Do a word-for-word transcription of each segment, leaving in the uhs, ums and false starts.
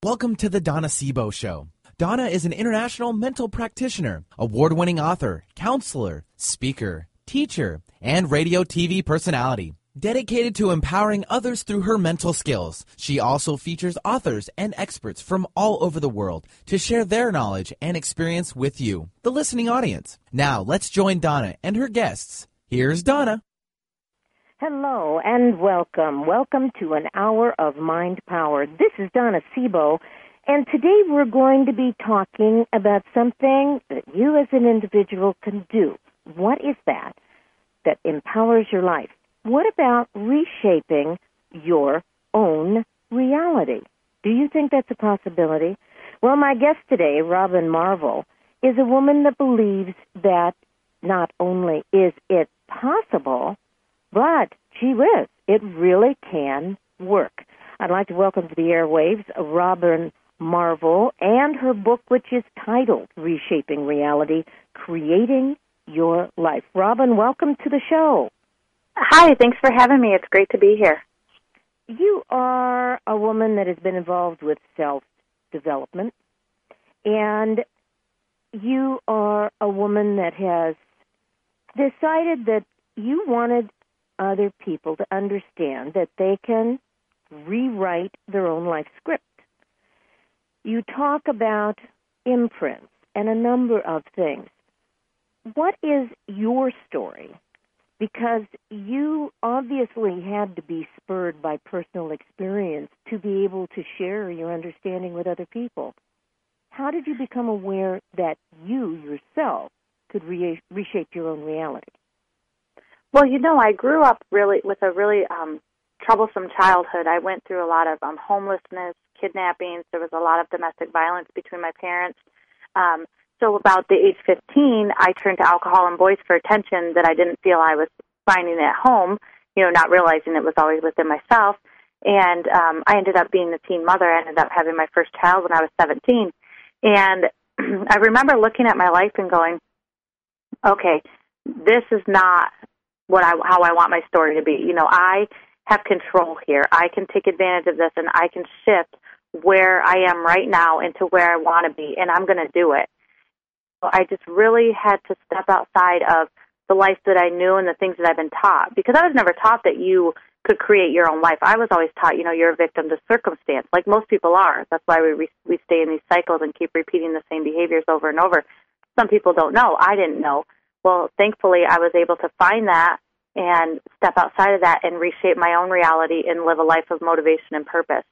Welcome to the Donna Sebo Show. Donna is an international mental practitioner, award-winning author, counselor, speaker, teacher, and radio T V personality. Dedicated to empowering others through her mental skills, she also features authors and experts from all over the world to share their knowledge and experience with you, the listening audience. Now, let's join Donna and her guests. Here's Donna. Hello and welcome. Welcome to an hour of Mind Power. This is Donna Sebo, and today we're going to be talking about something that you as an individual can do. What is that that empowers your life? What about reshaping your own reality? Do you think that's a possibility? Well, my guest today, Robin Marvel, is a woman that believes that not only is it possible, but, gee whiz, it really can work. I'd like to welcome to the airwaves Robin Marvel and her book, which is titled Reshaping Reality, Creating Your Life. Robin, welcome to the show. Hi, thanks for having me. It's great to be here. You are a woman that has been involved with self-development, and you are a woman that has decided that you wanted other people to understand that they can rewrite their own life script. You talk about imprints and a number of things. What is your story? Because you obviously had to be spurred by personal experience to be able to share your understanding with other people. How did you become aware that you yourself could re- reshape your own reality? Well, you know, I grew up really with a really um, troublesome childhood. I went through a lot of um, homelessness, kidnappings. There was a lot of domestic violence between my parents. Um, so about the age fifteen, I turned to alcohol and boys for attention that I didn't feel I was finding at home, you know, not realizing it was always within myself. And um, I ended up being a teen mother. I ended up having my first child when I was seventeen. And I remember looking at my life and going, okay, this is not what I, how I want my story to be. You know, I have control here. I can take advantage of this, and I can shift where I am right now into where I want to be, and I'm going to do it. So I just really had to step outside of the life that I knew and the things that I've been taught, because I was never taught that you could create your own life. I was always taught, you know, you're a victim to circumstance, like most people are. That's why we re- we stay in these cycles and keep repeating the same behaviors over and over. Some people don't know. I didn't know. Well, thankfully, I was able to find that and step outside of that and reshape my own reality and live a life of motivation and purpose.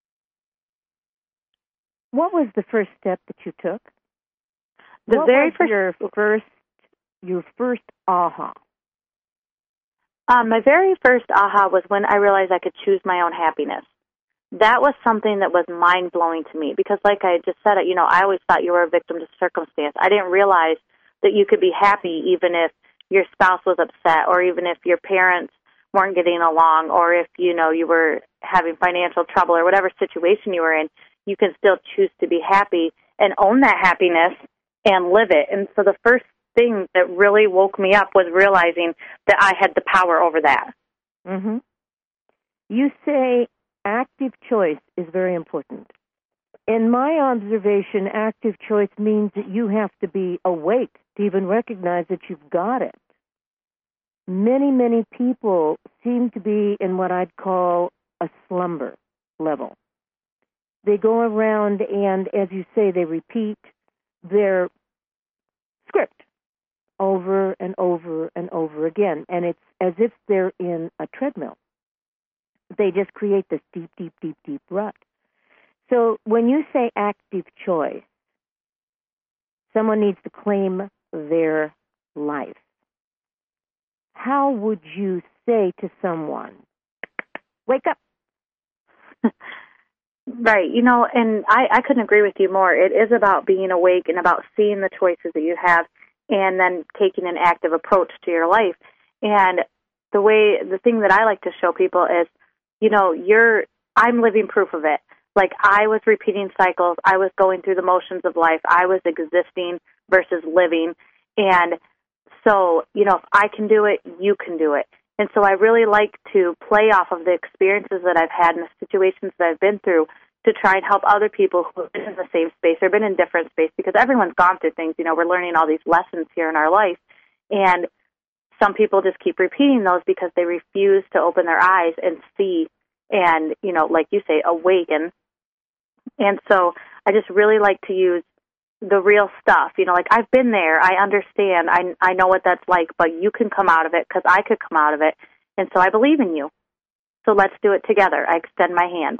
What was the first step that you took? The what very was first, your first, your first aha? Um, my very first aha was when I realized I could choose my own happiness. That was something that was mind-blowing to me because, like I just said, you know, I always thought you were a victim to circumstance. I didn't realize that you could be happy even if your spouse was upset, or even if your parents weren't getting along, or if, you know, you were having financial trouble, or whatever situation you were in, you can still choose to be happy and own that happiness and live it. And so the first thing that really woke me up was realizing that I had the power over that. Mm-hmm. You say active choice is very important. In my observation, active choice means that you have to be awake to even recognize that you've got it. Many, many people seem to be in what I'd call a slumber level. They go around and, as you say, they repeat their script over and over and over again, and it's as if they're in a treadmill. They just create this deep, deep, deep, deep rut. So when you say active choice, someone needs to claim their life. How would you say to someone, wake up? Right. You know, and I, I couldn't agree with you more. It is about being awake and about seeing the choices that you have and then taking an active approach to your life. And the way, the thing that I like to show people is, you know, you're, I'm living proof of it. Like, I was repeating cycles. I was going through the motions of life. I was existing versus living. And so, you know, if I can do it, you can do it. And so I really like to play off of the experiences that I've had and the situations that I've been through to try and help other people who have been in the same space or been in different space, because everyone's gone through things. You know, we're learning all these lessons here in our life, and some people just keep repeating those because they refuse to open their eyes and see and, you know, like you say, awaken. And so I just really like to use the real stuff. You know, like, I've been there. I understand. I, I know what that's like, but you can come out of it because I could come out of it. And so I believe in you. So let's do it together. I extend my hand.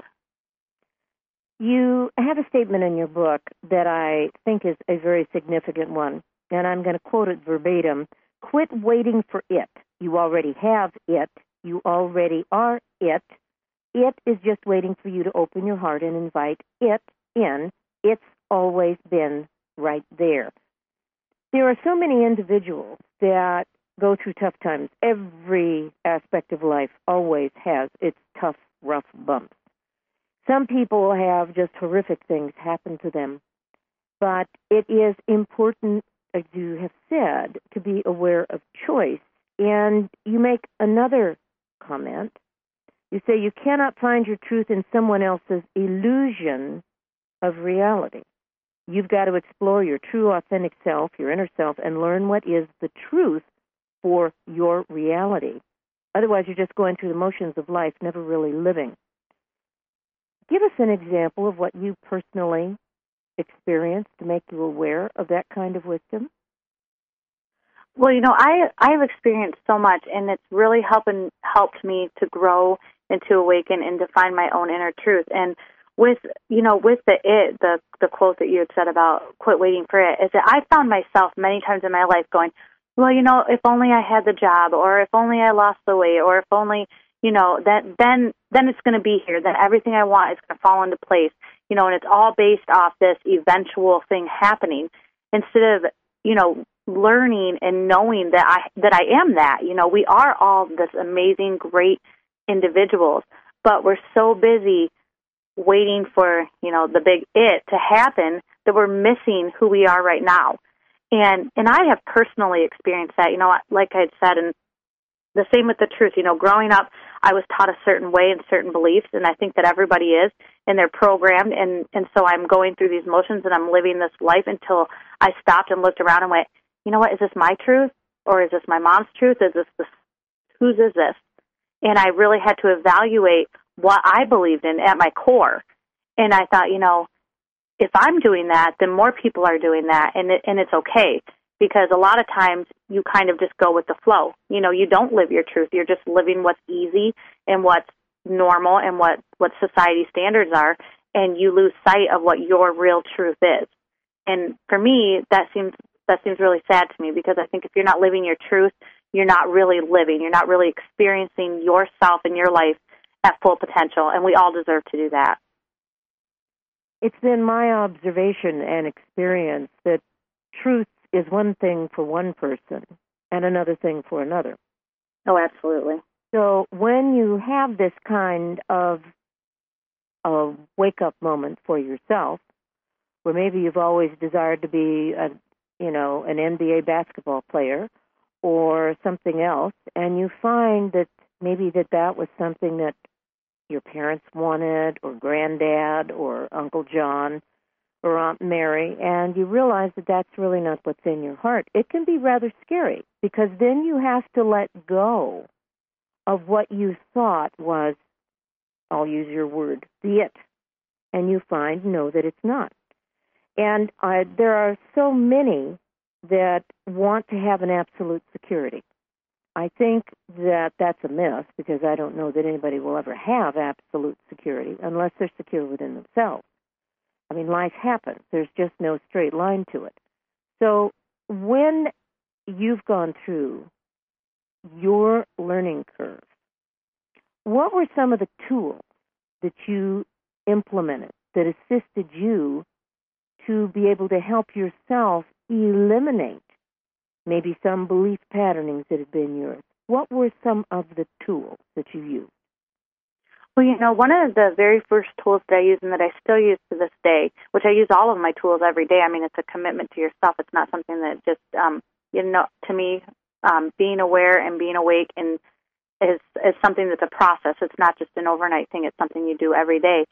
You have a statement in your book that I think is a very significant one, and I'm going to quote it verbatim. Quit waiting for it. You already have it. You already are it. It is just waiting for you to open your heart and invite it in. It's always been right there. There are so many individuals that go through tough times. Every aspect of life always has its tough, rough bumps. Some people have just horrific things happen to them. But it is important, as you have said, to be aware of choice. And you make another comment. You say you cannot find your truth in someone else's illusion of reality. You've got to explore your true, authentic self, your inner self, and learn what is the truth for your reality. Otherwise, you're just going through the motions of life, never really living. Give us an example of what you personally experienced to make you aware of that kind of wisdom. Well, you know, I I've experienced so much, and it's really helping helped me to grow and to awaken and to find my own inner truth. And with, you know, with the it, the the quote that you had said about quit waiting for it, is that I found myself many times in my life going, well, you know, if only I had the job, or if only I lost the weight, or if only, you know, that then then it's going to be here. Then everything I want is going to fall into place. You know, and it's all based off this eventual thing happening, instead of, you know, learning and knowing that I that I am that. You know, we are all this amazing, great individuals, but we're so busy waiting for, you know, the big it to happen that we're missing who we are right now. And and I have personally experienced that, you know, like I had said, and the same with the truth. You know, growing up, I was taught a certain way and certain beliefs, and I think that everybody is, and they're programmed, and, and so I'm going through these motions, and I'm living this life until I stopped and looked around and went, you know what, is this my truth, or is this my mom's truth? Is this this, whose is this? And I really had to evaluate what I believed in at my core. And I thought, you know, if I'm doing that, then more people are doing that, and it, and it's okay, because a lot of times you kind of just go with the flow. You know, you don't live your truth. You're just living what's easy and what's normal and what, what society standards are, and you lose sight of what your real truth is. And for me, that seems that seems really sad to me, because I think if you're not living your truth, you're not really living. You're not really experiencing yourself and your life at full potential, and we all deserve to do that. It's been my observation and experience that truth is one thing for one person and another thing for another. Oh, absolutely. So when you have this kind of a wake-up moment for yourself, where maybe you've always desired to be a, you know, an N B A basketball player or something else, and you find that maybe that that was something that your parents wanted, or granddad, or Uncle John, or Aunt Mary, and you realize that that's really not what's in your heart, it can be rather scary, because then you have to let go of what you thought was, I'll use your word, the it, and you find, no, that it's not. And uh, there are so many that want to have an absolute security. I think that that's a myth, because I don't know that anybody will ever have absolute security unless they're secure within themselves. I mean, life happens. There's just no straight line to it. So when you've gone through your learning curve, what were some of the tools that you implemented that assisted you to be able to help yourself eliminate maybe some belief patternings that had been yours? What were some of the tools that you used? Well, you know, one of the very first tools that I use and that I still use to this day, which I use all of my tools every day. I mean, it's a commitment to yourself. It's not something that just, um, you know, to me, um, being aware and being awake and is, is something that's a process. It's not just an overnight thing. It's something you do every day.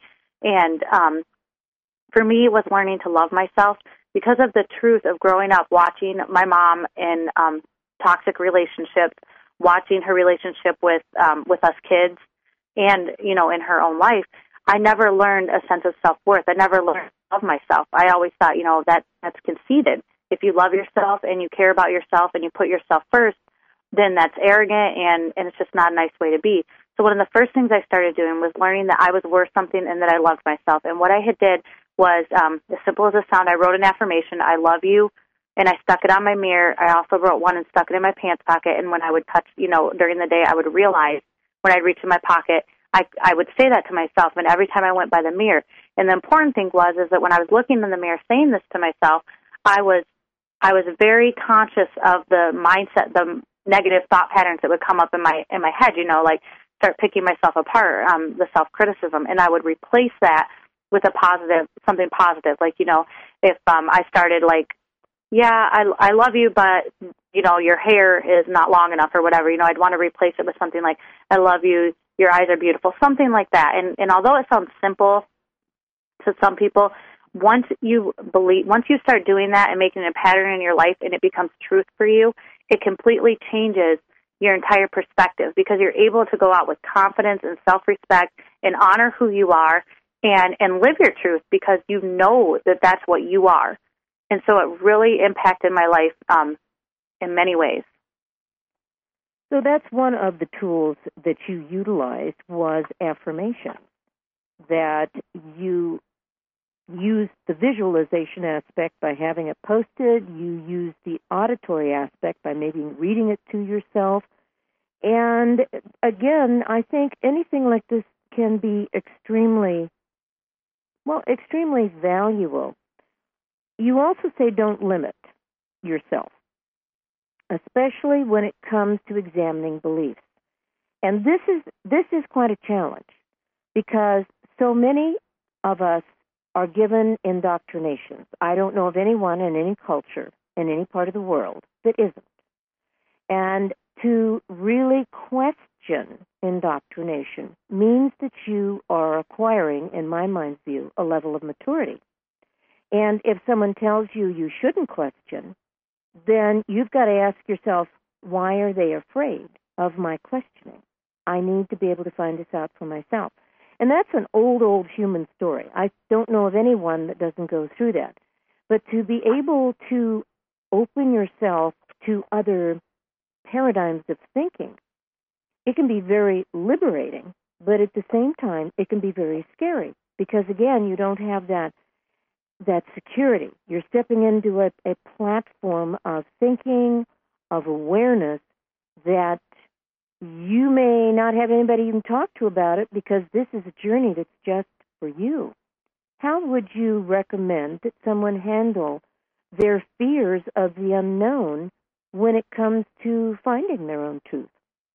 And um, for me, it was learning to love myself because of the truth of growing up watching my mom in um, toxic relationships, watching her relationship with um, with us kids, and, you know, in her own life. I never learned a sense of self-worth. I never learned to love myself. I always thought, you know, that that's conceited. If you love yourself and you care about yourself and you put yourself first, then that's arrogant, and, and it's just not a nice way to be. So one of the first things I started doing was learning that I was worth something and that I loved myself. And what I had did was, um, as simple as it sounds, I wrote an affirmation, I love you, and I stuck it on my mirror. I also wrote one and stuck it in my pants pocket, and when I would touch, you know, during the day, I would realize when I'd reach in my pocket, I, I would say that to myself, and every time I went by the mirror. And the important thing was is that when I was looking in the mirror saying this to myself, I was I was very conscious of the mindset, the negative thought patterns that would come up in my in my head, you know, like start picking myself apart, um, the self-criticism, and I would replace that with a positive, something positive. Like, you know, if um, I started like, yeah, I, I love you, but, you know, your hair is not long enough or whatever, you know, I'd want to replace it with something like, I love you, your eyes are beautiful, something like that. And, and although it sounds simple to some people, once you believe, once you start doing that and making it a pattern in your life and it becomes truth for you, it completely changes your entire perspective because you're able to go out with confidence and self-respect and honor who you are and, and live your truth because you know that that's what you are. And so it really impacted my life um, in many ways. So that's one of the tools that you utilized was affirmation, that you use the visualization aspect by having it posted. You use the auditory aspect by maybe reading it to yourself. And again, I think anything like this can be extremely, well, extremely valuable. You also say don't limit yourself, especially when it comes to examining beliefs. And this is this is quite a challenge because so many of us are given indoctrinations. I don't know of anyone in any culture, in any part of the world, that isn't. And to really question indoctrination means that you are acquiring, in my mind's view, a level of maturity. And if someone tells you you shouldn't question, then you've got to ask yourself, why are they afraid of my questioning? I need to be able to find this out for myself. And that's an old, old human story. I don't know of anyone that doesn't go through that. But to be able to open yourself to other paradigms of thinking, it can be very liberating, but at the same time, it can be very scary because, again, you don't have that that security. You're stepping into a, a platform of thinking, of awareness that you may not have anybody even talk to about it because this is a journey that's just for you. How would you recommend that someone handle their fears of the unknown when it comes to finding their own truth?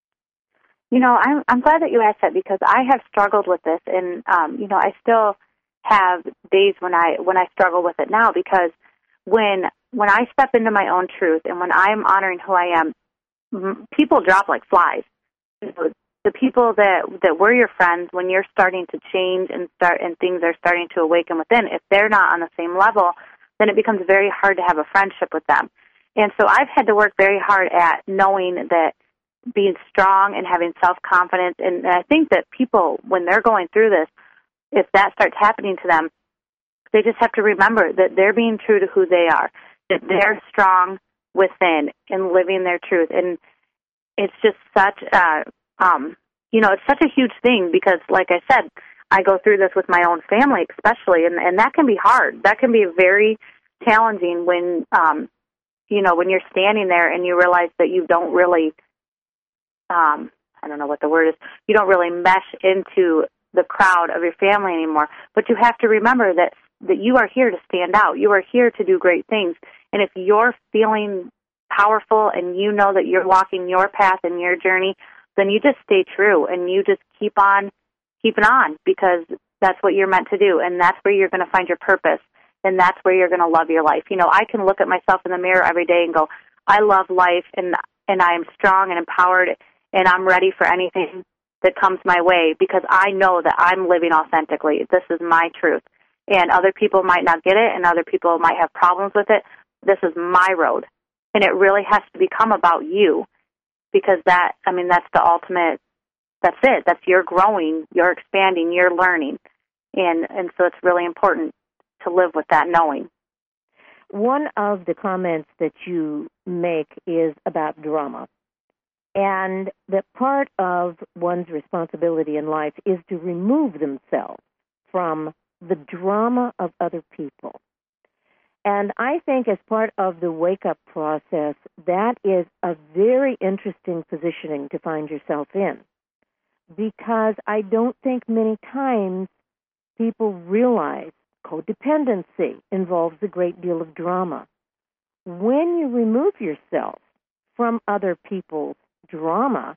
You know, I'm, I'm glad that you asked that because I have struggled with this, and um, you know, I still have days when I when I struggle with it now because when when I step into my own truth and when I'm honoring who I am, people drop like flies. You know, the people that that were your friends when you're starting to change and start and things are starting to awaken within, if they're not on the same level, then it becomes very hard to have a friendship with them. And so I've had to work very hard at knowing that being strong and having self-confidence, and, and I think that people, when they're going through this, if that starts happening to them, they just have to remember that they're being true to who they are, that they're strong within and living their truth. And it's just such a, um, you know, it's such a huge thing because, like I said, I go through this with my own family especially, and, and that can be hard. That can be very challenging when, um, you know, when you're standing there and you realize that you don't really, um, I don't know what the word is, you don't really mesh into the crowd of your family anymore. But you have to remember that, that you are here to stand out. You are here to do great things. And if you're feeling powerful and you know that you're walking your path and your journey, then you just stay true and you just keep on keeping on because that's what you're meant to do. And that's where you're going to find your purpose. And that's where you're going to love your life. You know, I can look at myself in the mirror every day and go, I love life and and I am strong and empowered and I'm ready for anything that comes my way because I know that I'm living authentically. This is my truth. And other people might not get it, and other people might have problems with it. This is my road. And it really has to become about you because that, I mean, that's the ultimate, that's it. That's you're growing, you're expanding, you're learning. And, and so it's really important to live with that knowing. One of the comments that you make is about drama. And that part of one's responsibility in life is to remove themselves from the drama of other people. And I think as part of the wake-up process, that is a very interesting positioning to find yourself in. Because I don't think many times people realize codependency involves a great deal of drama. When you remove yourself from other people's drama,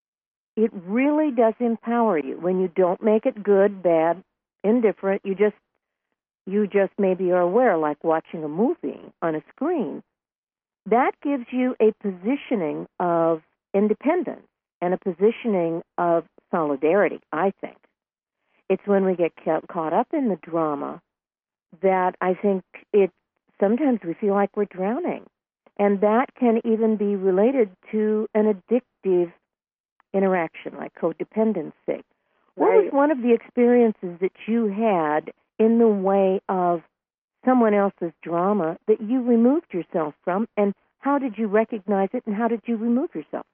it really does empower you. When you don't make it good, bad, indifferent, you just you just maybe are aware, like watching a movie on a screen. That gives you a positioning of independence and a positioning of solidarity, I think. It's when we get caught up in the drama that I think it sometimes we feel like we're drowning. And that can even be related to an addictive interaction, like codependency. What Right. was one of the experiences that you had in the way of someone else's drama that you removed yourself from, and how did you recognize it, and how did you remove yourself?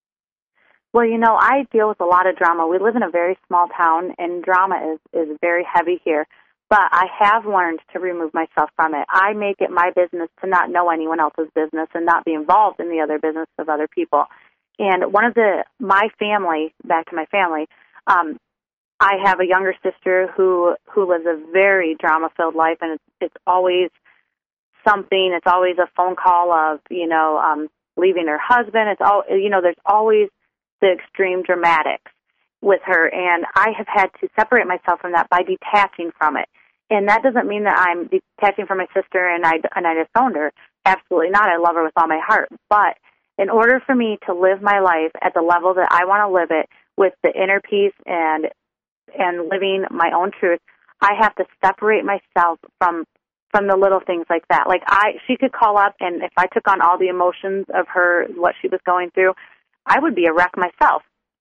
Well, you know, I deal with a lot of drama. We live in a very small town, and drama is, is very heavy here. But I have learned to remove myself from it. I make it my business to not know anyone else's business and not be involved in the other business of other people. And one of the, my family, back to my family, um, I have a younger sister who, who lives a very drama-filled life, and it's, it's always something. It's always a phone call of, you know, um, leaving her husband. It's all, you know, there's always the extreme dramatics with her, and I have had to separate myself from that by detaching from it. And that doesn't mean that I'm detaching from my sister and I, and I disowned her. Absolutely not. I love her with all my heart. But in order for me to live my life at the level that I want to live it, with the inner peace and and living my own truth, I have to separate myself from from the little things like that. Like I, she could call up, and if I took on all the emotions of her, what she was going through, I would be a wreck myself.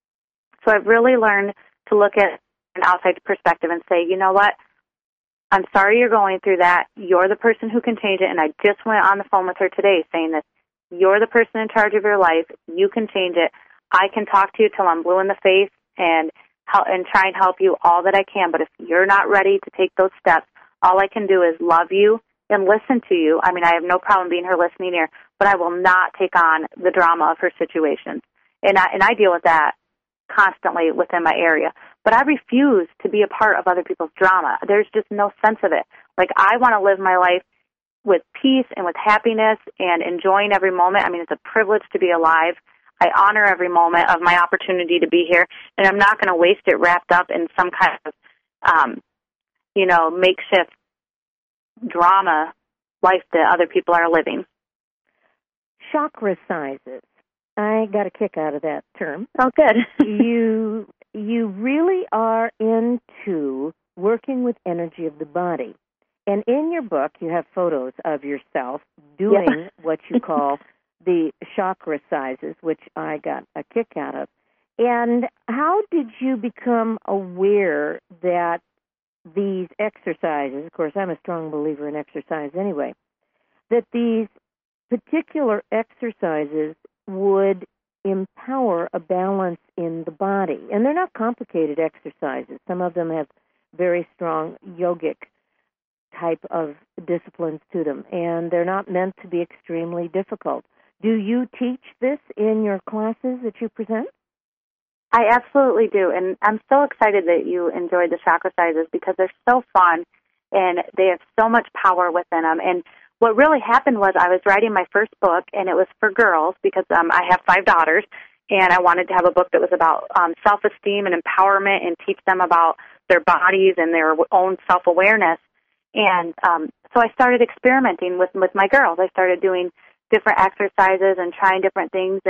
So I've really learned to look at an outside perspective and say, you know what? I'm sorry you're going through that. You're the person who can change it. And I just went on the phone with her today saying this. You're the person in charge of your life. You can change it. I can talk to you till I'm blue in the face and help, and try and help you all that I can. But if you're not ready to take those steps, all I can do is love you and listen to you. I mean, I have no problem being her listening ear, but I will not take on the drama of her situation. And I, and I deal with that constantly within my area. But I refuse to be a part of other people's drama. There's just no sense of it. Like, I want to live my life with peace and with happiness and enjoying every moment. I mean, it's a privilege to be alive. I honor every moment of my opportunity to be here, and I'm not going to waste it wrapped up in some kind of, um, you know, makeshift drama life that other people are living. Chakra sizes. I got a kick out of that term. Oh, good. you you really are into working with energy of the body. And in your book, you have photos of yourself doing yeah. what you call the chakra sizes, which I got a kick out of. And how did you become aware that these exercises, of course, I'm a strong believer in exercise anyway, that these particular exercises would empower a balance in the body? And they're not complicated exercises. Some of them have very strong yogic type of disciplines to them, and they're not meant to be extremely difficult. Do you teach this in your classes that you present? I absolutely do, and I'm so excited that you enjoyed the chakra sizes because they're so fun, and they have so much power within them. And what really happened was I was writing my first book, and it was for girls because um, I have five daughters, and I wanted to have a book that was about um, self-esteem and empowerment and teach them about their bodies and their own self-awareness. And um, so I started experimenting with, with my girls. I started doing different exercises and trying different things, and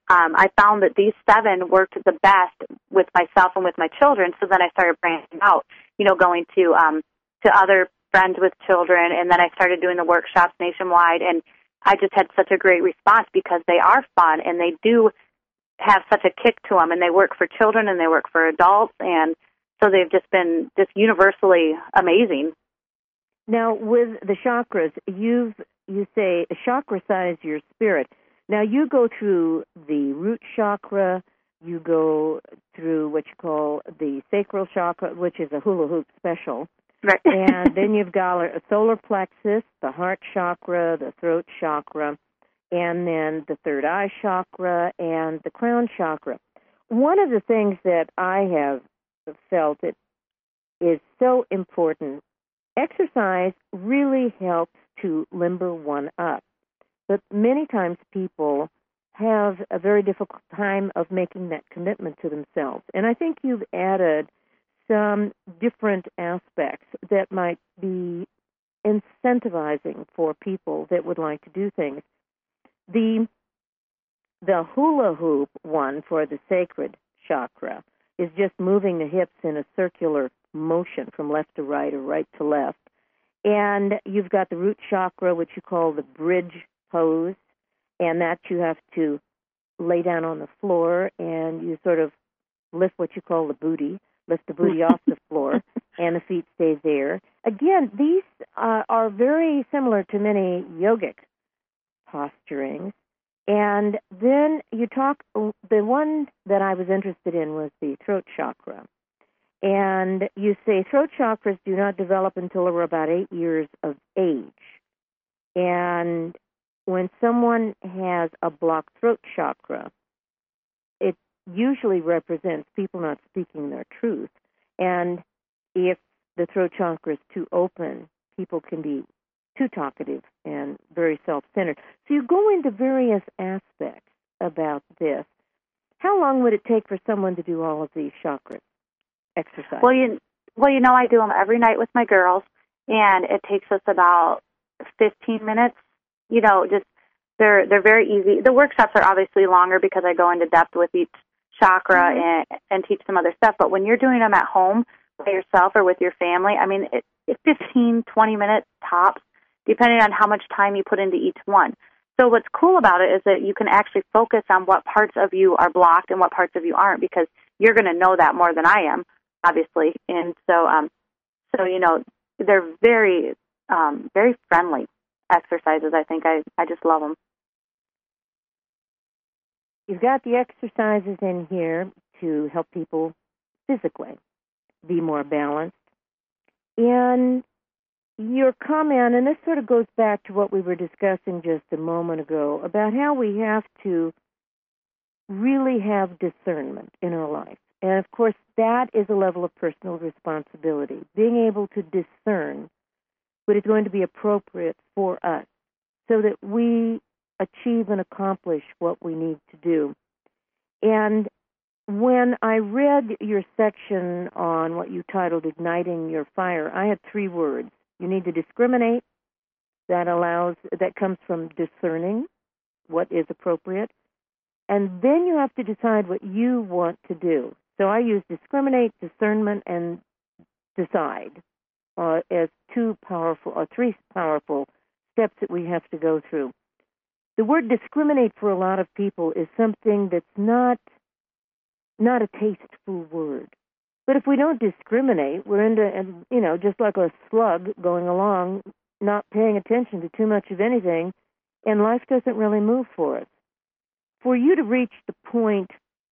um, I found that these seven worked the best with myself and with my children. So then I started branching out, you know, going to um, to other friends with children, and then I started doing the workshops nationwide, and I just had such a great response because they are fun and they do have such a kick to them, and they work for children and they work for adults, and so they've just been just universally amazing. Now, with the chakras, you've you say chakra-size your spirit. Now, you go through the root chakra, you go through what you call the sacral chakra, which is a hula hoop special. Right. And then you've got a solar plexus, the heart chakra, the throat chakra, and then the third eye chakra and the crown chakra. One of the things that I have felt it is so important, exercise really helps to limber one up. But many times people have a very difficult time of making that commitment to themselves. And I think you've added some different aspects that might be incentivizing for people that would like to do things. The the hula hoop one for the sacred chakra is just moving the hips in a circular motion from left to right or right to left. And you've got the root chakra, which you call the bridge pose, and that you have to lay down on the floor and you sort of lift what you call the booty, lift the booty off the floor, and the feet stay there. Again, these uh, are very similar to many yogic posturings. And then you talk, the one that I was interested in was the throat chakra. And you say throat chakras do not develop until we're about eight years of age. And when someone has a blocked throat chakra, it usually represents people not speaking their truth. And if the throat chakra is too open, people can be too talkative and very self-centered. So you go into various aspects about this. How long would it take for someone to do all of these chakras exercises? Well, you well, you know, I do them every night with my girls, and it takes us about fifteen minutes. You know, just they're they're very easy. The workshops are obviously longer because I go into depth with each chakra mm-hmm. and and teach some other stuff. But when you're doing them at home by yourself or with your family, I mean, it, it's fifteen, twenty minutes tops, depending on how much time you put into each one. So what's cool about it is that you can actually focus on what parts of you are blocked and what parts of you aren't, because you're going to know that more than I am, obviously. And so, um, so you know, they're very, um, very friendly exercises. I think I, I just love them. You've got the exercises in here to help people physically be more balanced. And your comment, and this sort of goes back to what we were discussing just a moment ago, about how we have to really have discernment in our life. And, of course, that is a level of personal responsibility, being able to discern what is going to be appropriate for us so that we achieve and accomplish what we need to do. And when I read your section on what you titled Igniting Your Fire, I had three words. You need to discriminate. That allows, that comes from discerning what is appropriate. And then you have to decide what you want to do. So I use discriminate, discernment, and decide uh, as two powerful, or three powerful steps that we have to go through. The word discriminate for a lot of people is something that's not not a tasteful word. But if we don't discriminate, we're into, you know, just like a slug going along, not paying attention to too much of anything, and life doesn't really move for us. For you to reach the point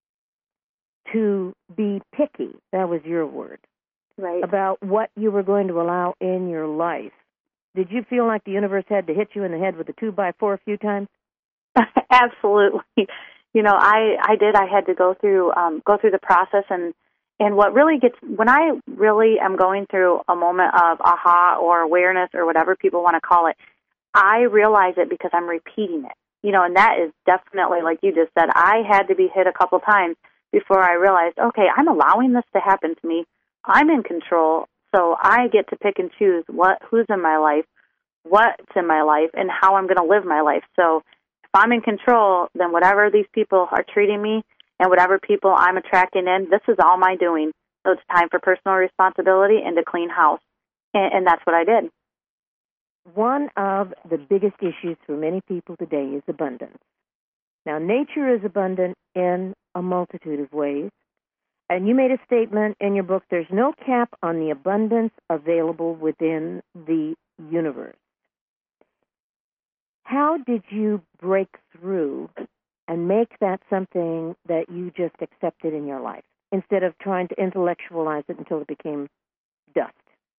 to be picky, that was your word, right, about what you were going to allow in your life. Did you feel like the universe had to hit you in the head with a two by four a few times? Absolutely. You know, I, I did. I had to go through um, go through the process, and, and what really gets, when I really am going through a moment of aha or awareness or whatever people want to call it, I realize it because I'm repeating it. You know, and that is definitely, like you just said, I had to be hit a couple times before I realized, okay, I'm allowing this to happen to me. I'm in control, so I get to pick and choose what who's in my life, what's in my life, and how I'm going to live my life. So I'm in control, then whatever these people are treating me and whatever people I'm attracting in, this is all my doing. So it's time for personal responsibility and to clean house. And, and that's what I did. One of the biggest issues for many people today is abundance. Now, nature is abundant in a multitude of ways. And you made a statement in your book, there's no cap on the abundance available within the universe. How did you break through and make that something that you just accepted in your life instead of trying to intellectualize it until it became dust?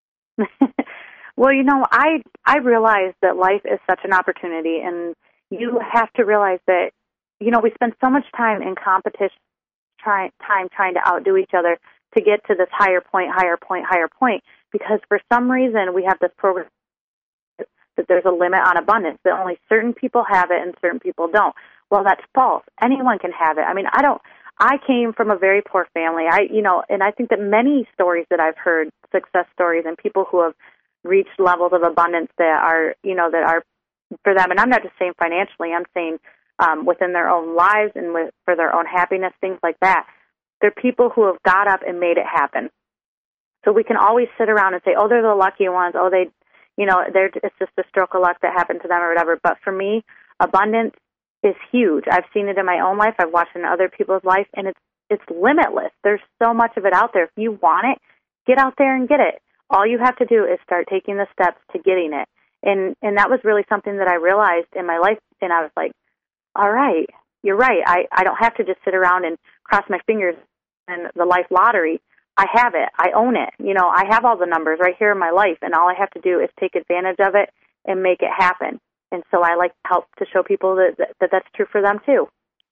Well, you know, I I realize that life is such an opportunity, and you have to realize that, you know, we spend so much time in competition, try, time trying to outdo each other to get to this higher point, higher point, higher point, because for some reason we have this program that there's a limit on abundance, that only certain people have it and certain people don't. Well, that's false. Anyone can have it. I mean, I don't, I came from a very poor family. I, you know, and I think that many stories that I've heard, success stories and people who have reached levels of abundance that are, you know, that are for them, and I'm not just saying financially, I'm saying um, within their own lives and with, for their own happiness, things like that. They're people who have got up and made it happen. So we can always sit around and say, oh, they're the lucky ones. Oh, they, you know, they're, it's just a stroke of luck that happened to them or whatever. But for me, abundance is huge. I've seen it in my own life. I've watched it in other people's life, and it's it's limitless. There's so much of it out there. If you want it, get out there and get it. All you have to do is start taking the steps to getting it. And and that was really something that I realized in my life, and I was like, all right, you're right. I, I don't have to just sit around and cross my fingers in the life lottery. I have it. I own it. You know, I have all the numbers right here in my life, and all I have to do is take advantage of it and make it happen. And so I like to help to show people that, that, that that's true for them, too.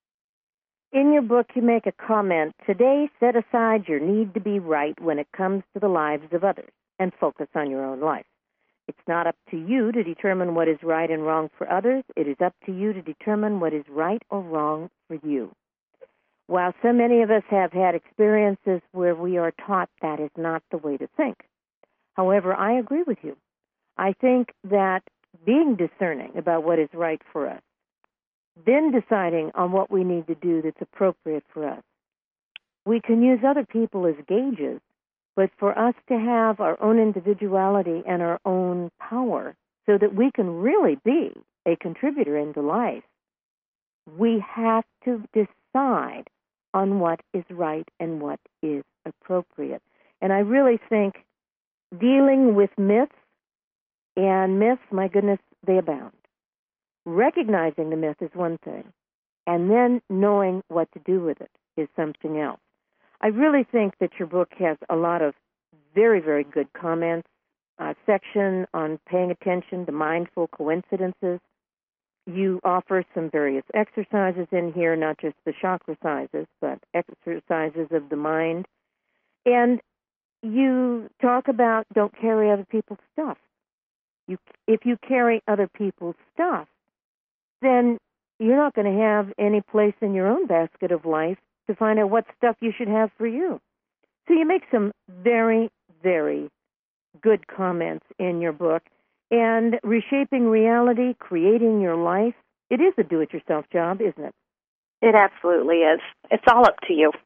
In your book, you make a comment, today set aside your need to be right when it comes to the lives of others and focus on your own life. It's not up to you to determine what is right and wrong for others. It is up to you to determine what is right or wrong for you. While so many of us have had experiences where we are taught that is not the way to think, however, I agree with you. I think that being discerning about what is right for us, then deciding on what we need to do that's appropriate for us. We can use other people as gauges, but for us to have our own individuality and our own power so that we can really be a contributor into life, we have to decide on what is right and what is appropriate. And I really think dealing with myths, and myths, my goodness, they abound. Recognizing the myth is one thing, and then knowing what to do with it is something else. I really think that your book has a lot of very, very good comments, a section on paying attention to mindful coincidences. You offer some various exercises in here, not just the chakra sizes, but exercises of the mind. And you talk about don't carry other people's stuff. You, if you carry other people's stuff, then you're not going to have any place in your own basket of life to find out what stuff you should have for you. So you make some very, very good comments in your book. And reshaping reality, creating your life, it is a do-it-yourself job, isn't it? It absolutely is. It's all up to you.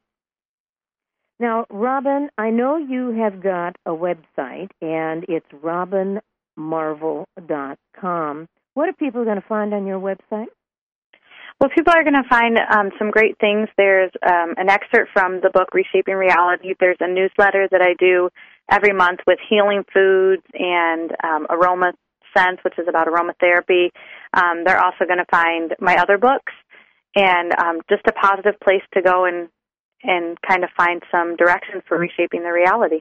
Now, Robin, I know you have got a website, and it's robin marvel dot com. What are people going to find on your website? Well, people are going to find um, some great things. There's um, an excerpt from the book, Reshaping Reality. There's a newsletter that I do every month with healing foods and um, aroma sense, which is about aromatherapy. Um, they're also going to find my other books and um, just a positive place to go and, and kind of find some direction for reshaping the reality.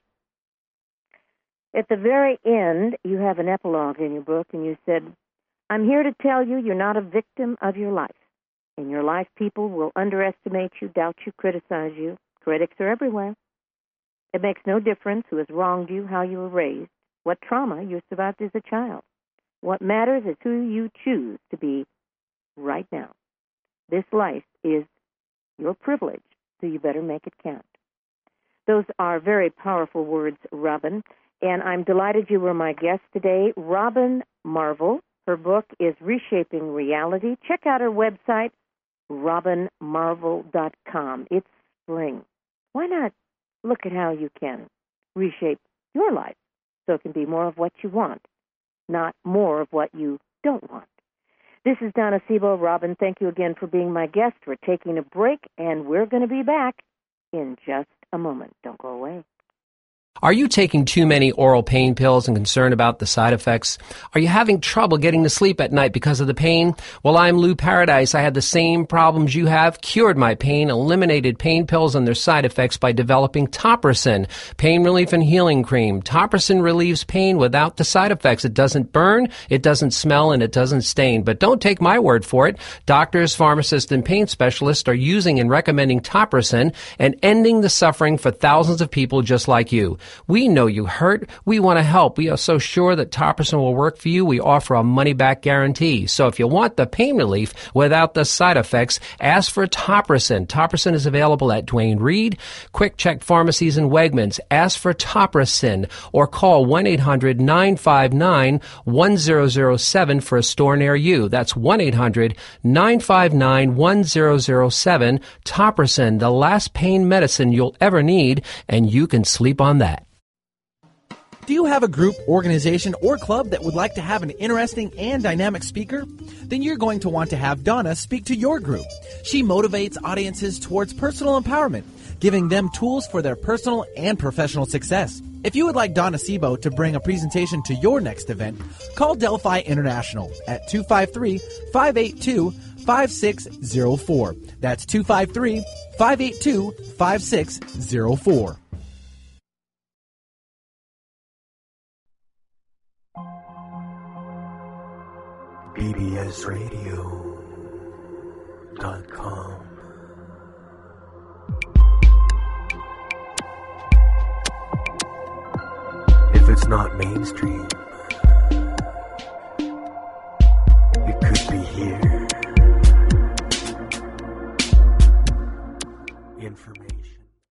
At the very end, you have an epilogue in your book, and you said, I'm here to tell you you're not a victim of your life. In your life, people will underestimate you, doubt you, criticize you. Critics are everywhere. It makes no difference who has wronged you, how you were raised, what trauma you survived as a child. What matters is who you choose to be right now. This life is your privilege, so you better make it count. Those are very powerful words, Robin, and I'm delighted you were my guest today. Robin Marvel Her book is Reshaping Reality. Check out her website, robin marvel dot com. It's spring. Why not look at how you can reshape your life so it can be more of what you want, not more of what you don't want? This is Donna Sebo. Robin, thank you again for being my guest. We're taking a break, and we're going to be back in just a moment. Don't go away. Are you taking too many oral pain pills and concerned about the side effects? Are you having trouble getting to sleep at night because of the pain? Well, I'm Lou Paradise. I had the same problems you have, cured my pain, eliminated pain pills and their side effects by developing Topricin, pain relief and healing cream. Topricin relieves pain without the side effects. It doesn't burn, it doesn't smell, and it doesn't stain. But don't take my word for it. Doctors, pharmacists, and pain specialists are using and recommending Topricin and ending the suffering for thousands of people just like you. We know you hurt. We want to help. We are so sure that Topricin will work for you. We offer a money-back guarantee. So if you want the pain relief without the side effects, ask for Topricin. Topricin is available at Duane Reade, Quick Check Pharmacies, and Wegmans. Ask for Topricin or call one eight hundred nine five nine one zero zero seven for a store near you. That's one eight hundred nine five nine one zero zero seven. Topricin, the last pain medicine you'll ever need, and you can sleep on that. Do you have a group, organization, or club that would like to have an interesting and dynamic speaker? Then you're going to want to have Donna speak to your group. She motivates audiences towards personal empowerment, giving them tools for their personal and professional success. If you would like Donna Sebo to bring a presentation to your next event, call Delphi International at two five three, five eight two, five six zero four. That's two five three, five eight two, five six zero four. B B S radio dot com. If it's not mainstream, it could be here. Information.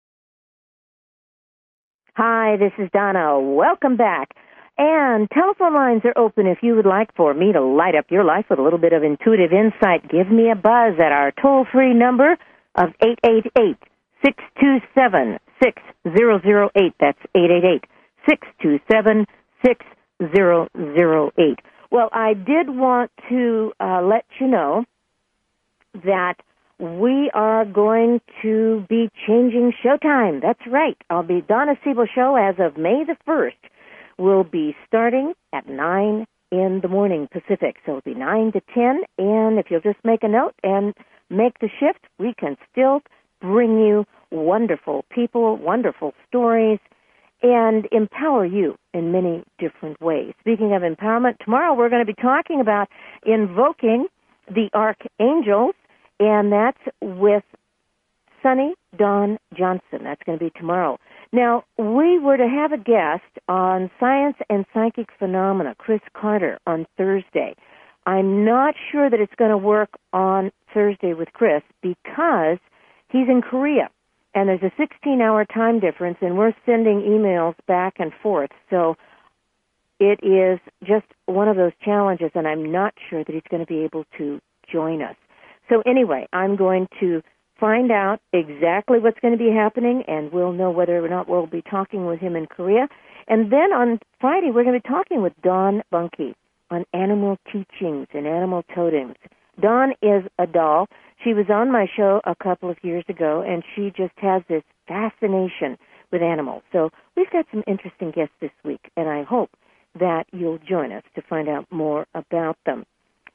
Hi, this is Donna. Welcome back. And telephone lines are open if you would like for me to light up your life with a little bit of intuitive insight. Give me a buzz at our toll-free number of eight eight eight, six two seven, six zero zero eight. That's eight eight eight, six two seven, six zero zero eight. Well, I did want to uh, let you know that we are going to be changing showtime. That's right. I'll be Donna Sebo Show as of May the first. Will be starting at nine in the morning Pacific. So it'll be nine to ten, and if you'll just make a note and make the shift, we can still bring you wonderful people, wonderful stories, and empower you in many different ways. Speaking of empowerment, tomorrow we're going to be talking about invoking the archangels, and that's with Sunny Dawn Johnson. That's going to be tomorrow. Now, we were to have a guest on Science and Psychic Phenomena, Chris Carter, on Thursday. I'm not sure that it's going to work on Thursday with Chris because he's in Korea, and there's a sixteen-hour time difference, and we're sending emails back and forth. So it is just one of those challenges, and I'm not sure that he's going to be able to join us. So anyway, I'm going to find out exactly what's going to be happening, and we'll know whether or not we'll be talking with him in Korea. And then on Friday, we're going to be talking with Dawn Bunky on animal teachings and animal totems. Dawn is a doll. She was on my show a couple of years ago, and she just has this fascination with animals. So we've got some interesting guests this week, and I hope that you'll join us to find out more about them.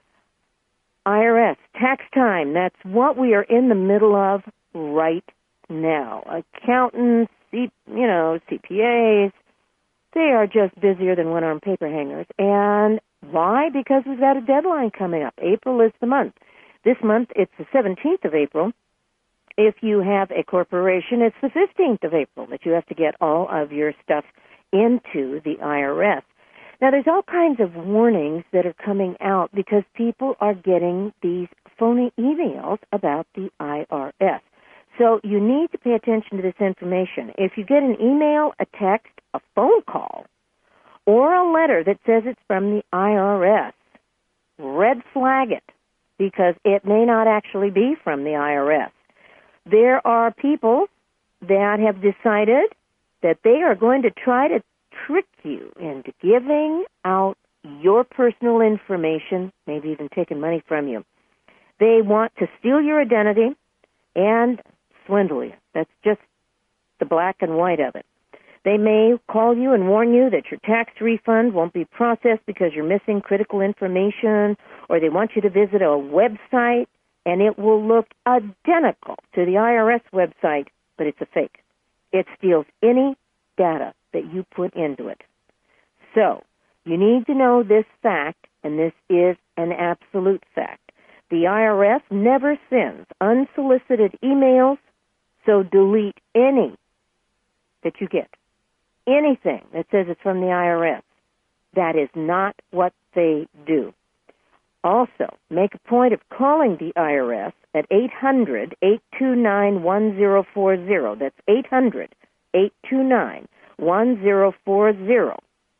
I R S, tax time, that's what we are in the middle of right now. Accountants, C, you know, C P As, they are just busier than one-armed paper hangers. And why? Because we've got a deadline coming up. April is the month. This month, it's the seventeenth of April. If you have a corporation, it's the fifteenth of April that you have to get all of your stuff into the I R S. Now, there's all kinds of warnings that are coming out because people are getting these phony emails about the I R S. So you need to pay attention to this information. If you get an email, a text, a phone call, or a letter that says it's from the I R S, red flag it, because it may not actually be from the I R S. There are people that have decided that they are going to try to trick you into giving out your personal information, maybe even taking money from you. They want to steal your identity and swindle you. That's just the black and white of it. They may call you and warn you that your tax refund won't be processed because you're missing critical information, or they want you to visit a website, and it will look identical to the I R S website, but it's a fake. It steals any data that you put into it. So, you need to know this fact, and this is an absolute fact. The I R S never sends unsolicited emails, so delete any that you get. Anything that says it's from the I R S. That is not what they do. Also, make a point of calling the I R S at eight hundred, eight two nine, one zero four zero. That's eight hundred, eight two nine, one zero four zero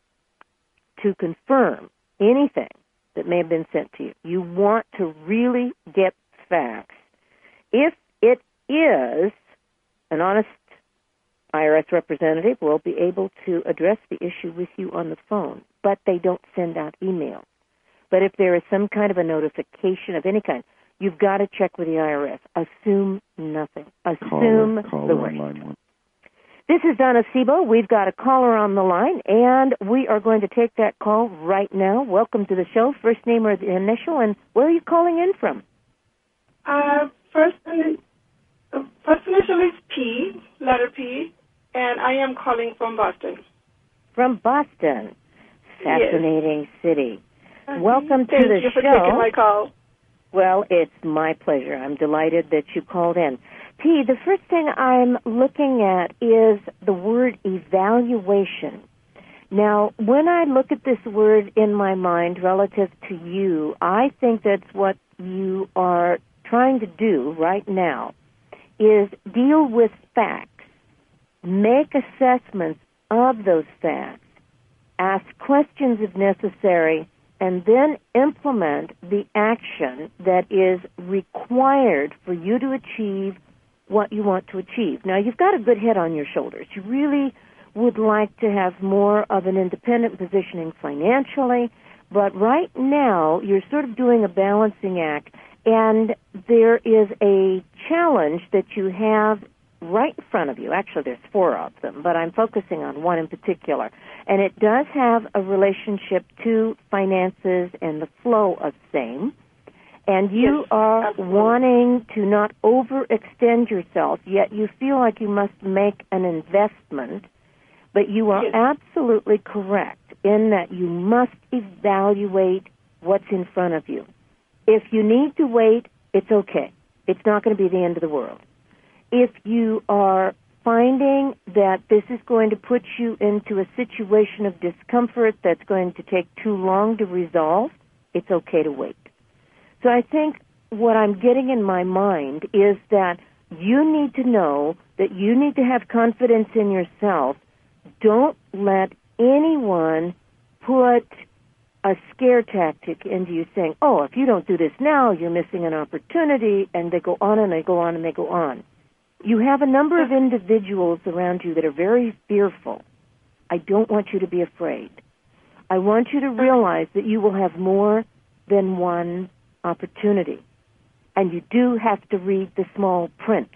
to confirm anything that may have been sent to you. You want to really get facts. If it is an honest I R S representative, will be able to address the issue with you on the phone, but they don't send out emails. But if there is some kind of a notification of any kind, you've got to check with the I R S. Assume nothing. Assume caller, caller the worst. Line one. This is Donna Sebo. We've got a caller on the line, and we are going to take that call right now. Welcome to the show. First name or the initial, and where are you calling in from? Uh, first, uh, first initial is P, letter P, and I am calling from Boston. From Boston. Fascinating yes. city. Uh, Welcome to Thank the you for show. taking my call. Well, it's my pleasure. I'm delighted that you called in. P, the first thing I'm looking at is the word evaluation. Now, when I look at this word in my mind relative to you, I think that's what you are trying to do right now, is deal with facts, make assessments of those facts, ask questions if necessary, and then implement the action that is required for you to achieve what you want to achieve. Now, you've got a good head on your shoulders. You really would like to have more of an independent positioning financially, but right now you're sort of doing a balancing act, and there is a challenge that you have right in front of you. Actually, there's four of them, but I'm focusing on one in particular. And it does have a relationship to finances and the flow of same. And you yes, are absolutely. wanting to not overextend yourself, yet you feel like you must make an investment. But you are yes. absolutely correct in that you must evaluate what's in front of you. If you need to wait, it's okay. It's not going to be the end of the world. If you are finding that this is going to put you into a situation of discomfort that's going to take too long to resolve, it's okay to wait. So I think what I'm getting in my mind is that you need to know that you need to have confidence in yourself. Don't let anyone put a scare tactic into you saying, oh, if you don't do this now, you're missing an opportunity, and they go on and they go on and they go on. You have a number of individuals around you that are very fearful. I don't want you to be afraid. I want you to realize that you will have more than one opportunity. And you do have to read the small print.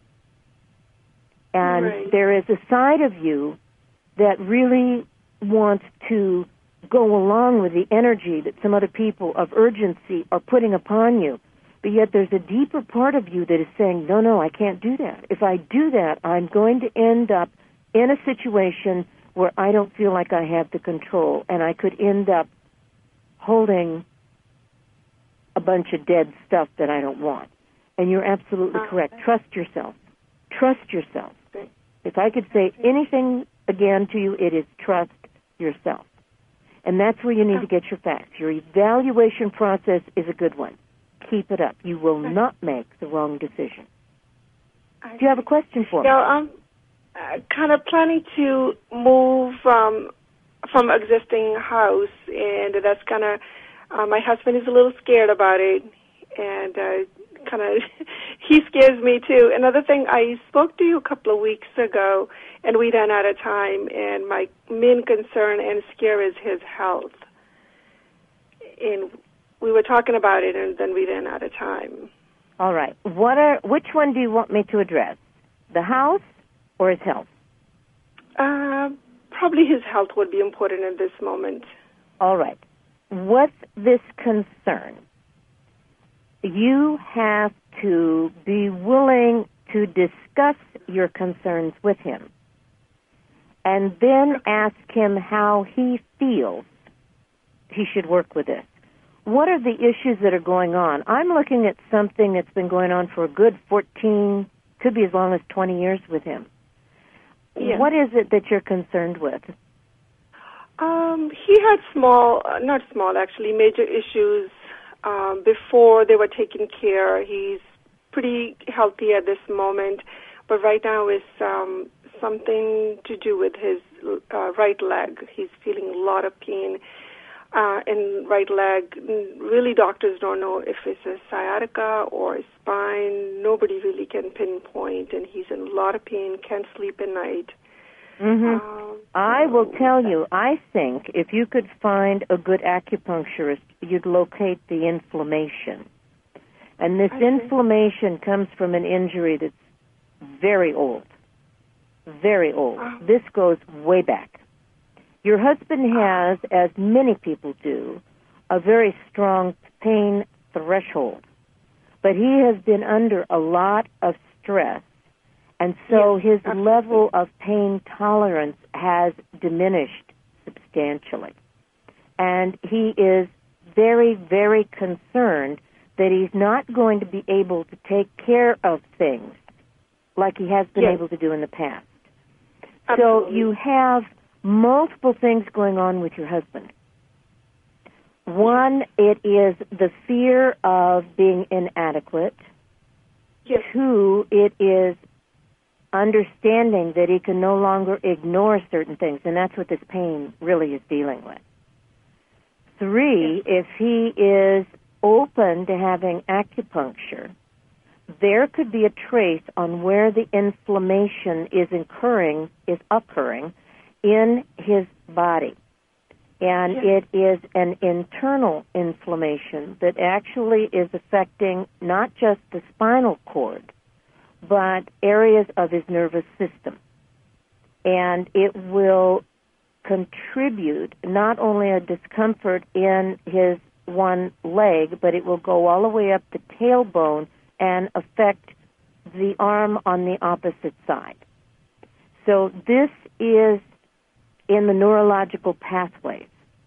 And right. there is a side of you that really wants to go along with the energy that some other people of urgency are putting upon you. But yet there's a deeper part of you that is saying, no, no, I can't do that. If I do that, I'm going to end up in a situation where I don't feel like I have the control, and I could end up holding a bunch of dead stuff that I don't want. And you're absolutely uh, correct. Trust yourself. Trust yourself. Okay. If I could say anything again to you, it is trust yourself. And that's where you need to get your facts. Your evaluation process is a good one. Keep it up. You will not make the wrong decision. Do you have a question for me? Yeah, I'm uh, kind of planning to move um, from existing house, and that's kind of Uh, my husband is a little scared about it, and uh, kind of he scares me too. Another thing, I spoke to you a couple of weeks ago, and we ran out of time, and my main concern and scare is his health. And we were talking about it, and then we ran out of time. All right. What are? Which one do you want me to address? The house or his health? Uh, probably his health would be important at this moment. All right. With this concern, you have to be willing to discuss your concerns with him and then ask him how he feels he should work with this. What are the issues that are going on? I'm looking at something that's been going on for a good fourteen, could be as long as twenty years with him. Yeah. What is it that you're concerned with? Um, he had small, uh, not small actually, major issues um, before they were taken care. He's pretty healthy at this moment, but right now is um, something to do with his uh, right leg. He's feeling a lot of pain uh, in right leg. Really, doctors don't know if it's a sciatica or a spine. Nobody really can pinpoint, and he's in a lot of pain, can't sleep at night. Mm-hmm. Um, I will tell you, I think if you could find a good acupuncturist, you'd locate the inflammation. And this inflammation comes from an injury that's very old. Very old. Oh. This goes way back. Your husband has, as many people do, a very strong pain threshold. But he has been under a lot of stress. And so yes, his absolutely. level of pain tolerance has diminished substantially. And he is very, very concerned that he's not going to be able to take care of things like he has been yes. able to do in the past. Absolutely. So you have multiple things going on with your husband. One, it is the fear of being inadequate. Yes. Two, it is understanding that he can no longer ignore certain things, and that's what this pain really is dealing with. Three, if he is open to having acupuncture, there could be a trace on where the inflammation is occurring, is occurring in his body. And yes. it is an internal inflammation that actually is affecting not just the spinal cord, but areas of his nervous system. And it will contribute not only a discomfort in his one leg, but it will go all the way up the tailbone and affect the arm on the opposite side. So this is in the neurological pathways.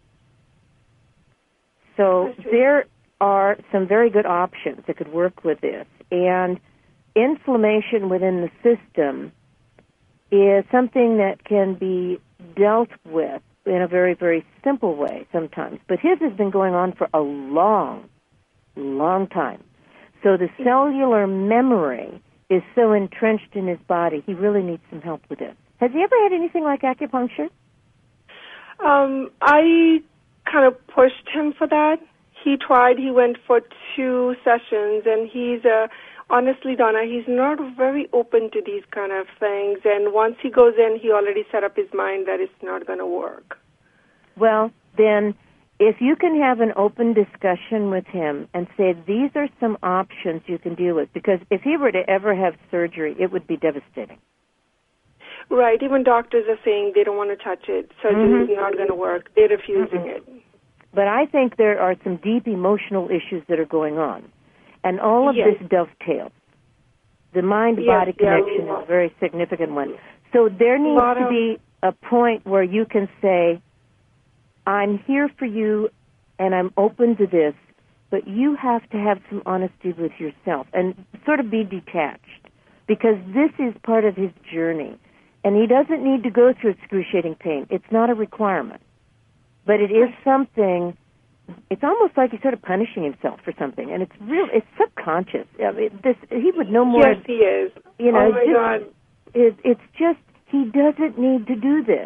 So there are some very good options that could work with this. And inflammation within the system is something that can be dealt with in a very, very simple way sometimes. But his has been going on for a long, long time. So the cellular memory is so entrenched in his body, he really needs some help with it. Has he ever had anything like acupuncture? Um, I kind of pushed him for that. He tried, he went for two sessions, and he's a... Honestly, Donna, he's not very open to these kind of things, and once he goes in, he already set up his mind that it's not going to work. Well, then, if you can have an open discussion with him and say, these are some options you can deal with, because if he were to ever have surgery, it would be devastating. Right, even doctors are saying they don't want to touch it, surgery Mm-hmm. is not going to work, they're refusing Mm-hmm. it. But I think there are some deep emotional issues that are going on. And all of yes. this dovetails. The mind-body yes, yeah, connection is a very significant one. So there needs to be a point where you can say, I'm here for you and I'm open to this, but you have to have some honesty with yourself and sort of be detached, because this is part of his journey. And he doesn't need to go through excruciating pain. It's not a requirement. But it is something... It's almost like he's sort of punishing himself for something, and it's real. It's subconscious. I mean, this he would know more. Yes, he is. You know, oh my just, God. It, it's just he doesn't need to do this,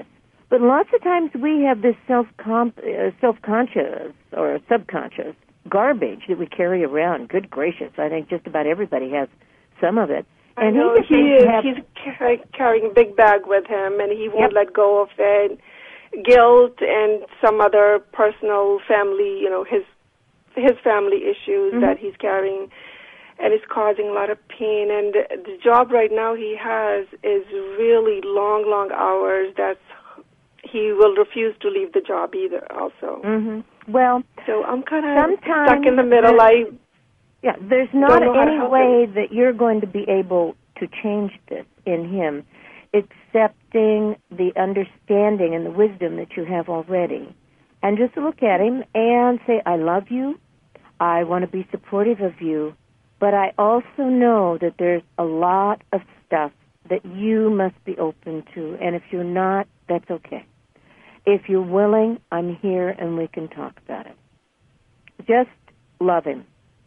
But lots of times we have this self uh, self-conscious or subconscious garbage that we carry around. Good gracious, I think just about everybody has some of it. And I know, he, just he needs is. to have, He's ca- carrying a big bag with him, and he won't Yep. let go of it. Guilt and some other personal family, you know, his his family issues Mhm. that he's carrying, and it's causing a lot of pain. And the job right now he has is really long, long hours. That's he will refuse to leave the job either. Also, mhm. Well, so I'm kind of sometimes stuck in the middle. there's- I Yeah, there's not know how to any help way him. that you're going to be able to change this in him, accepting the understanding and the wisdom that you have already. And just look at him and say, I love you, I want to be supportive of you, but I also know that there's a lot of stuff that you must be open to, and if you're not, that's okay. If you're willing, I'm here and we can talk about it. Just love him.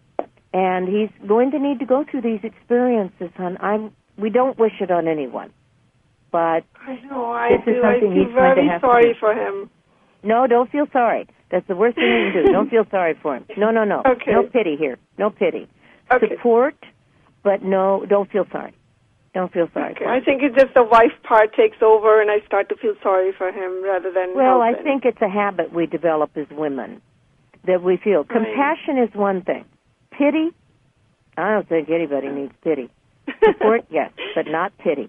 And he's going to need to go through these experiences, hon. I'm, we don't wish it on anyone. But I know I this is do. I something feel he's going to very have to sorry do. for him. No, don't feel sorry. That's the worst thing you can do. Don't feel sorry for him. No, no, no. Okay. No pity here. No pity. Okay. Support, but no, don't feel sorry. Don't feel sorry Okay. for I him. think it's just the wife part takes over, and I start to feel sorry for him rather than Well, I helping. think it's a habit we develop as women that we feel. Right. Compassion is one thing. Pity, I don't think anybody needs pity. Support, yes, but not pity.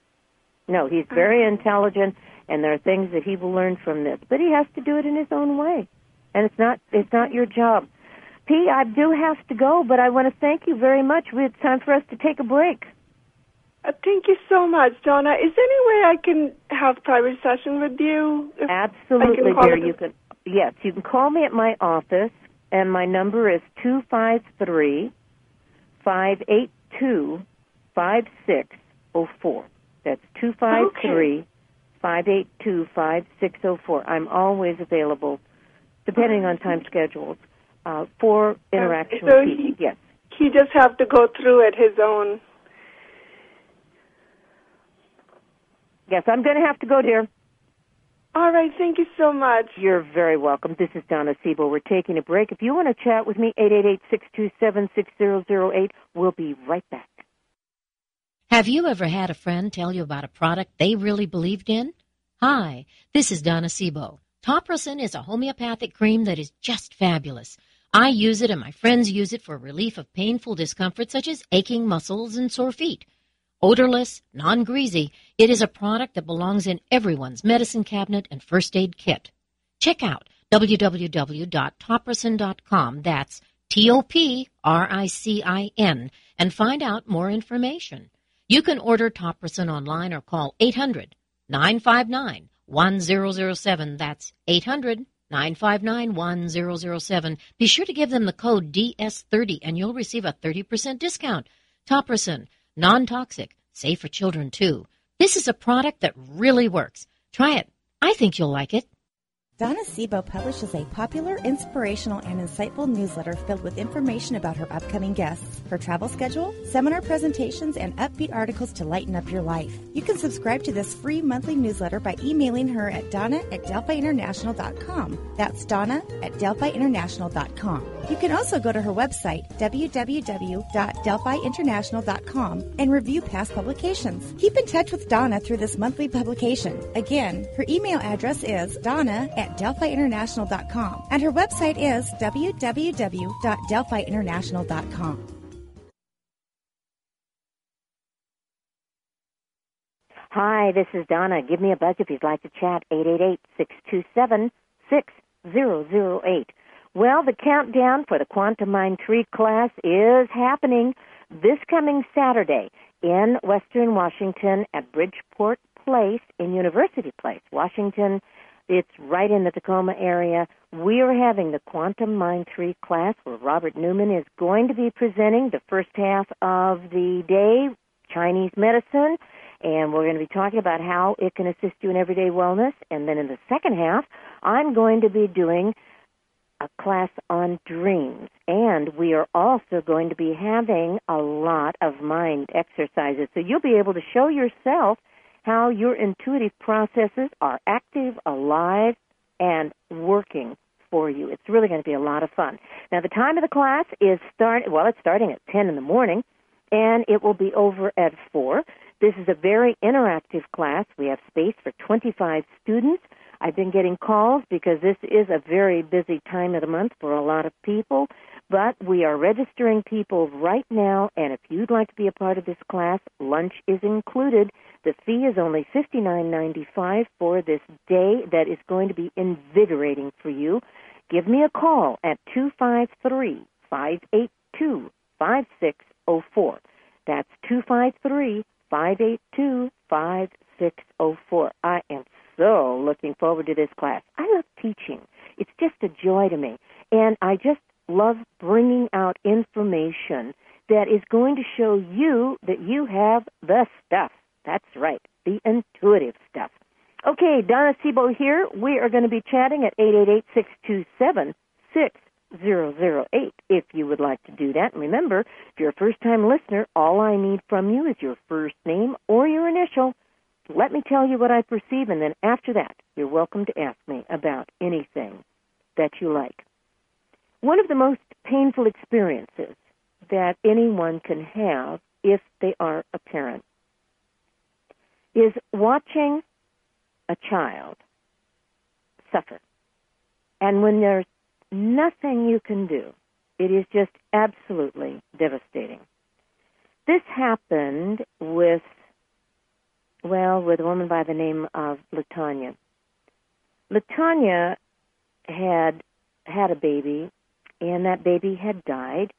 No, he's very intelligent, and there are things that he will learn from this, but he has to do it in his own way, and it's not it's not your job. P, I do have to go, but I want to thank you very much. It's time for us to take a break. Uh, thank you so much, Donna. Is there any way I can have private session with you? If I Absolutely, can call dear. it- You can. Yes, you can call me at my office, and my number is two five three, five eight two, five six zero four. That's two five three, five eight two, five six zero four. I'm always available, depending on time schedules, uh, for interaction so with people. he- Yes. He just have to go through it his own. Yes, I'm going to have to go, dear. All right. Thank you so much. You're very welcome. This is Donna Siebel. We're taking a break. If you want to chat with me, eight eight eight, six two seven, six zero zero eight. We'll be right back. Have you ever had a friend tell you about a product they really believed in? Hi, this is Donna Siebel. Topricin is a homeopathic cream that is just fabulous. I use it and my friends use it for relief of painful discomfort such as aching muscles and sore feet. Odorless, non-greasy, it is a product that belongs in everyone's medicine cabinet and first aid kit. Check out w w w dot topricin dot com, that's T O P R I C I N, and find out more information. You can order Topricin online or call eight hundred, nine five nine, one zero zero seven, that's eight hundred, nine five nine, one zero zero seven. Be sure to give them the code D S thirty and you'll receive a thirty percent discount. Topricin, non-toxic, safe for children too. This is a product that really works. Try it. I think you'll like it. Donna Siebel publishes a popular, inspirational, and insightful newsletter filled with information about her upcoming guests, her travel schedule, seminar presentations, and upbeat articles to lighten up your life. You can subscribe to this free monthly newsletter by emailing her at donna at delphi international dot com. That's donna at delphi international dot com. You can also go to her website, w w w dot delphi international dot com, and review past publications. Keep in touch with Donna through this monthly publication. Again, her email address is donna at delphi international dot com, and her website is w w w dot delphi international dot com. Hi, this is Donna. Give me a buzz if you'd like to chat, eight eight eight, six two seven, six zero zero eight. Well, the countdown for the Quantum Mind three class is happening this coming Saturday in Western Washington at Bridgeport Place in University Place, Washington. It's right in the Tacoma area. We are having the Quantum Mind three class where Robert Newman is going to be presenting the first half of the day, Chinese medicine, and we're going to be talking about how it can assist you in everyday wellness. And then in the second half, I'm going to be doing a class on dreams. And we are also going to be having a lot of mind exercises. So you'll be able to show yourself how your intuitive processes are active, alive, and working for you. It's really going to be a lot of fun. Now, the time of the class is start. Well, it's starting at ten in the morning, and it will be over at four. This is a very interactive class. We have space for twenty-five students. I've been getting calls because this is a very busy time of the month for a lot of people, but we are registering people right now, and if you'd like to be a part of this class, lunch is included. The fee is only fifty-nine ninety-five for this day that is going to be invigorating for you. Give me a call at two five three, five eight two, five six zero four. That's two five three, five eight two, five six zero four. I am so looking forward to this class. I love teaching. It's just a joy to me. And I just love bringing out information that is going to show you that you have the stuff. That's right, the intuitive stuff. Okay, Donna Sebo here. We are going to be chatting at eight eight eight, six two seven, six zero zero eight if you would like to do that. And remember, if you're a first-time listener, all I need from you is your first name or your initial. Let me tell you what I perceive, and then after that, you're welcome to ask me about anything that you like. One of the most painful experiences that anyone can have if they are a parent is watching a child suffer. And when there's nothing you can do, it is just absolutely devastating. This happened with Well, with a woman by the name of LaTanya. LaTanya had had a baby, and that baby had died.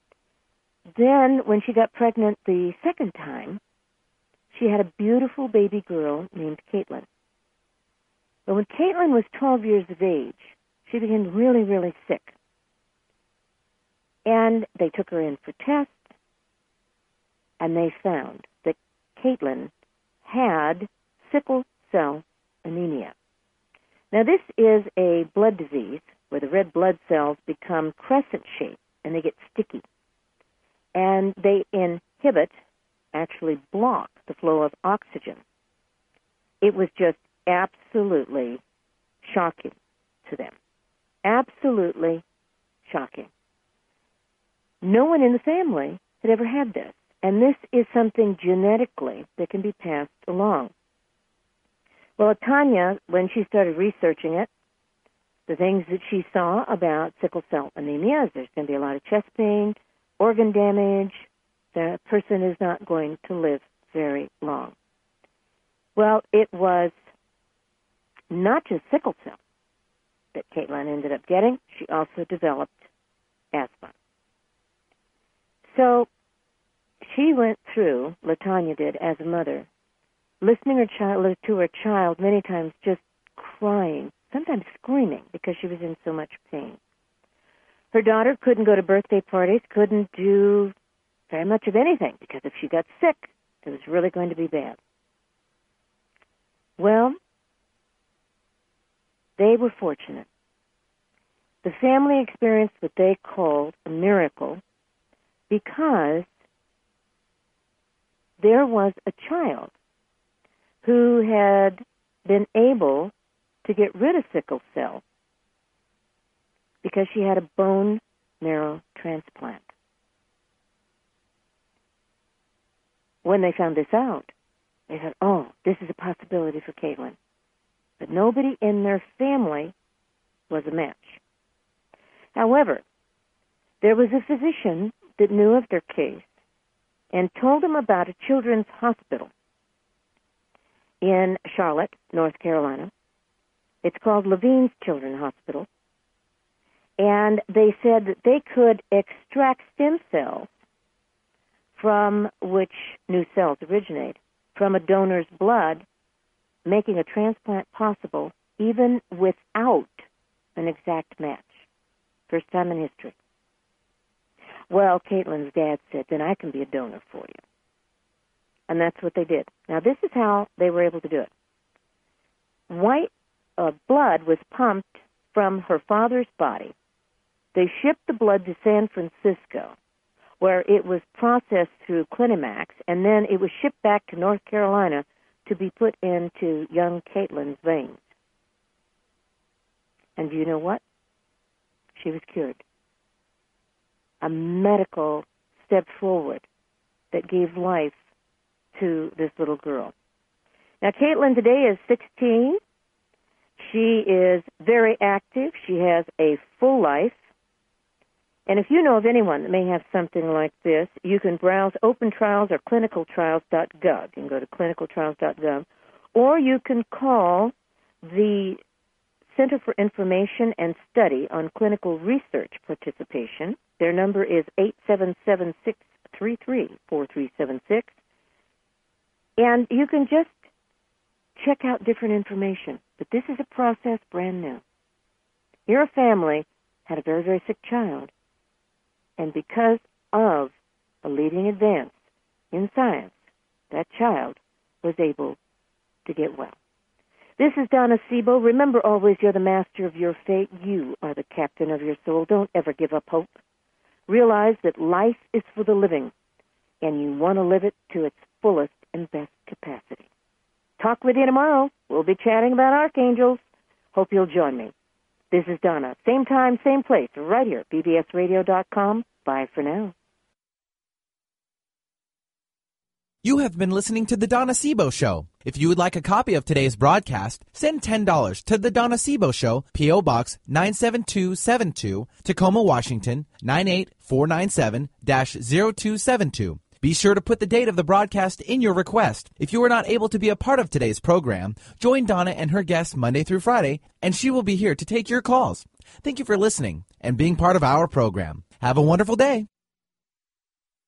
Then, when she got pregnant the second time, she had a beautiful baby girl named Caitlin. But when Caitlin was twelve years of age, she became really, really sick. And they took her in for tests, and they found that Caitlin had sickle cell anemia. Now, this is a blood disease where the red blood cells become crescent-shaped and they get sticky. And they inhibit, actually block, the flow of oxygen. It was just absolutely shocking to them. Absolutely shocking. No one in the family had ever had this. And this is something genetically that can be passed along. Well, Tanya, when she started researching it, the things that she saw about sickle cell anemia is there's going to be a lot of chest pain, organ damage. The person is not going to live very long. Well, it was not just sickle cell that Caitlin ended up getting. She also developed asthma. So she went through, LaTanya did, as a mother, listening her child, to her child many times just crying, sometimes screaming because she was in so much pain. Her daughter couldn't go to birthday parties, couldn't do very much of anything because if she got sick, it was really going to be bad. Well, they were fortunate. The family experienced what they called a miracle because there was a child who had been able to get rid of sickle cell because she had a bone marrow transplant. When they found this out, they said, oh, this is a possibility for Caitlin. But nobody in their family was a match. However, there was a physician that knew of their case and told them about a children's hospital in Charlotte, North Carolina. It's called Levine's Children's Hospital. And they said that they could extract stem cells from which new cells originate, from a donor's blood, making a transplant possible even without an exact match. First time in history. Well, Caitlin's dad said, then I can be a donor for you. And that's what they did. Now, this is how they were able to do it. White uh, blood was pumped from her father's body. They shipped the blood to San Francisco, where it was processed through Clinimax, and then it was shipped back to North Carolina to to be put into young Caitlin's veins. And do you know what? She was cured. A medical step forward that gave life to this little girl. Now, Caitlin today is sixteen. She is very active. She has a full life. And if you know of anyone that may have something like this, you can browse Open Trials or clinical trials dot gov. You can go to clinical trials dot gov. Or you can call the Center for Information and Study on Clinical Research Participation. Their number is eight seven seven, six three three, four three seven six. And you can just check out different information. But this is a process brand new. Here a family had a very, very sick child. And because of a leading advance in science, that child was able to get well. This is Donna Sebo. Remember always, you're the master of your fate. You are the captain of your soul. Don't ever give up hope. Realize that life is for the living, and you want to live it to its fullest and best capacity. Talk with you tomorrow. We'll be chatting about archangels. Hope you'll join me. This is Donna. Same time, same place, right here at B B S radio dot com. Bye for now. You have been listening to The Donna Sebo Show. If you would like a copy of today's broadcast, send ten dollars to The Donna Sebo Show, P O. Box nine seven two seven two, Tacoma, Washington, nine eight four nine seven dash zero two seven two. Be sure to put the date of the broadcast in your request. If you are not able to be a part of today's program, join Donna and her guests Monday through Friday, and she will be here to take your calls. Thank you for listening and being part of our program. Have a wonderful day.